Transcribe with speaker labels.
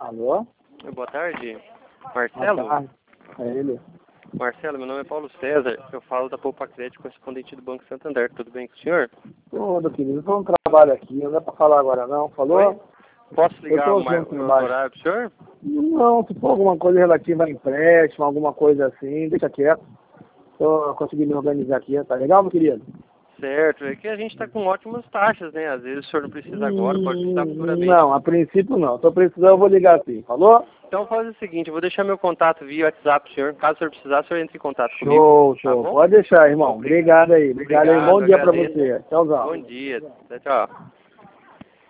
Speaker 1: Alô?
Speaker 2: Boa tarde.
Speaker 1: Boa
Speaker 2: Marcelo?
Speaker 1: tarde. É ele.
Speaker 2: Marcelo, meu nome é Paulo César. Eu falo da Poupa Crédito, correspondente do Banco Santander. Tudo bem com o senhor?
Speaker 1: Tudo, querido. Estou no trabalho aqui. Não dá para falar agora, não. Falou?
Speaker 2: Oi? Posso
Speaker 1: Eu
Speaker 2: ligar
Speaker 1: estou
Speaker 2: mais
Speaker 1: junto
Speaker 2: no
Speaker 1: embaixo.
Speaker 2: horário pro senhor?
Speaker 1: Não, se for alguma coisa relativa a empréstimo, alguma coisa assim, deixa quieto. Estou conseguindo me organizar aqui. Tá legal, meu querido?
Speaker 2: Certo. É que a gente está com ótimas taxas, né? Às vezes o senhor não precisa agora, pode precisar futuramente.
Speaker 1: Não, a princípio não. Estou precisando, eu vou ligar assim. Falou?
Speaker 2: Então faz o seguinte, eu vou deixar meu contato via WhatsApp pro senhor. Caso o senhor precisar, o senhor entre em contato comigo.
Speaker 1: Show,
Speaker 2: Tá
Speaker 1: show.
Speaker 2: bom?
Speaker 1: Pode deixar, irmão. Obrigado aí. Obrigado aí. Bom dia para
Speaker 2: agradeço.
Speaker 1: você. Tchauzão.
Speaker 2: Bom dia. Tchau, tchau.